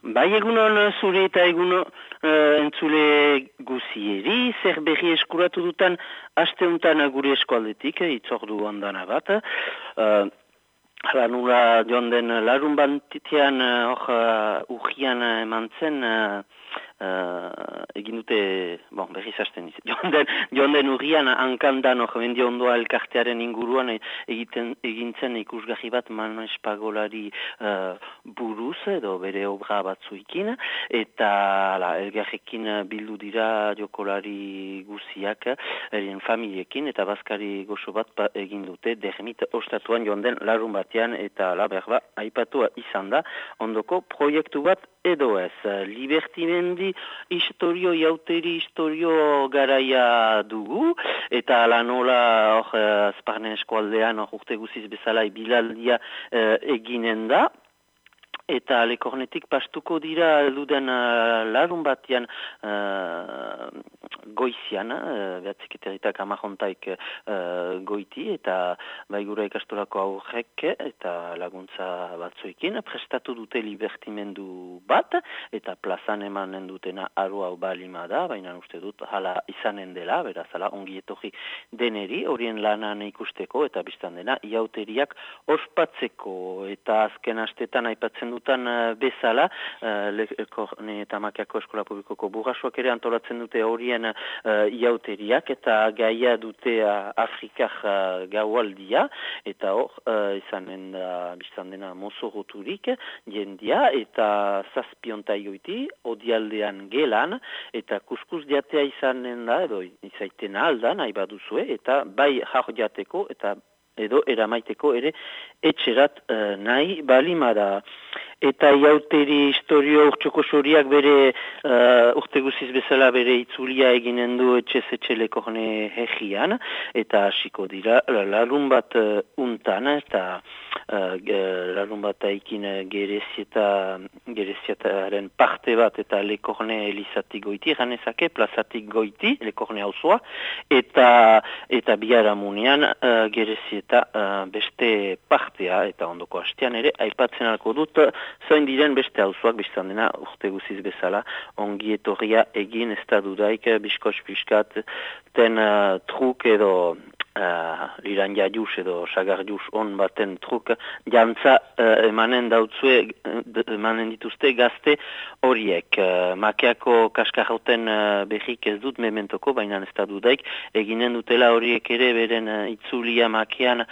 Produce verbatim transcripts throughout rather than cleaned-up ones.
Bai egunon zure eta egunon uh, entzule guzieri, zer berri eskuratu dutan asteuntan gure eskualdetik, itzordu ondana bat. Uh, Hala nula joan den larun bantitean hor uh, urgian eman zen, uh, uh, egin dute, bon, berriz hasten izan, joan den, joan den urgian hankandan hor mendio ondoa elkartearen inguruan egiten, egintzen ikusgarri bat Manuel Espagolari uh, buruz edo bere obra batzuekin, eta la, elgarrekin bildu dira jokolari guziak, erien familiekin, eta bazkari goxo bat ba, egin dute dermit ostatuan joan den larun bat eta la berba aipatua izan da ondoko proiektu bat edo ez. Libertimendi historio, jauteri historio garaia dugu eta la nola hor Azparnen eskualdean hor urte guziz bezala bilaldia eh, eginen da. Eta lekornetik pastuko dira luden uh, larun batian uh, goizian, uh, behatzik eteritak amajontaik uh, goiti, eta baigura ikastolako aurrek eta laguntza batzuekin prestatu dute libertimendu bat, eta plazan emanen dutena aro hau balima da, baina uste dut hala izanen dela, beraz hala ongi etorri deneri, horien lanan ikusteko, eta biztan dena iauteriak ospatzeko, eta azken astetan aipatzen dutan bezala, uh, Lekorne eta Makiako Eskola Publikoko burrasuak ere antolatzen dute horien uh, iauteriak eta gaia dute uh, Afrikar uh, gaualdia eta hor uh, izanen da biztan dena mozoroturik jendia eta zazpiontai goiti odialdean gelan eta kuskus diatea izanen da edo izaiten aldan nahi baduzue eta bai jar jateko eta edo eramaiteko ere etxerat uh, nahi balimada. Eta iauteri historio urtsoko soriak bere uh, urte guziz bezala bere itzulia eginen du etxez etxe Lekorne hegian eta hasiko dira larun bat uh, untan eta uh, larun bat aikin gerezieta, gerezietaren parte bat eta Lekorne elizatik goiti, ganezake plazatik goiti Lekorne hauzoa eta, eta biharamunean uh, gerezieta uh, beste partea eta ondoko hastean ere aipatzen alko dut zain diren beste hauzoak biztan dena urte guziz bezala ongi etorria egin ez da dudaik biskos piskat ten uh, truk edo uh, liran jaius edo sagar jus on baten truk jantza uh, emanen dautzue emanen dituzte gazte horiek. Uh, Makeako kaskarroten uh, berrik ez dut mementoko, baina ez da dudaik eginen dutela horiek ere beren uh, itzulia makean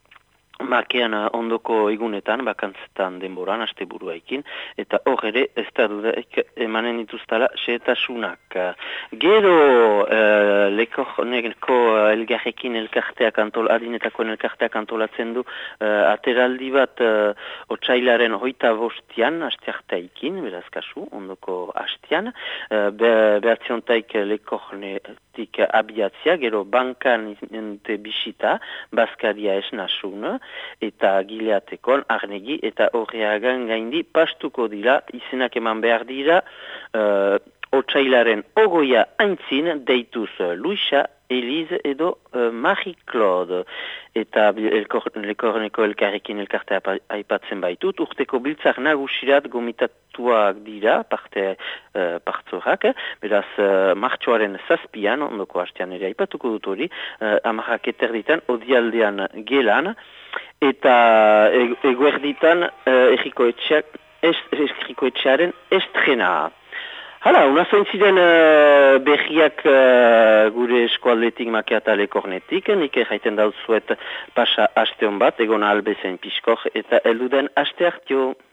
Makean ondoko egunetan, bakantzetan denboran, asteburuaikin, eta hor ere, ez da dudaik emanen dituztala xeetasunak. Gero, uh, Lekorneko elgarrekin elkarteak antol, adinetako elkarteak antolatzen du, uh, ateraldi bat uh, otsailaren hoita bostian, asteartaikin, beraz kasu, ondoko hastian, uh, be, behatziontaik Lekornetik abiatzia, gero bankan nente bisita, Baskaria esnasun, eta gileatekon, arnegi eta horreagan gaindi pastuko dira, izenak eman behar dira, uh, otsailaren ogoia aintzin deituz Luisa, Elize edo uh, Marie-Claude. Eta Lekorneko elkarrekin elkartea aipatzen baitut, urteko biltzak nagusirat gomitatuak dira, parte uh, partzorak, beraz uh, martxoaren zazpian, ondoko hastean ere aipatuko dut hori, uh, amarrak eterditan, odialdean gelan, eta eguerditan uh, errikoetxeak, errikoetxearen estrena. Hala, unazoin ziren uh, berriak uh, gure eskualdetik Makeata Lekornetik, nik erraiten dauzuet pasa asteon bat, egon albezen piskor, eta elduden aste hartio.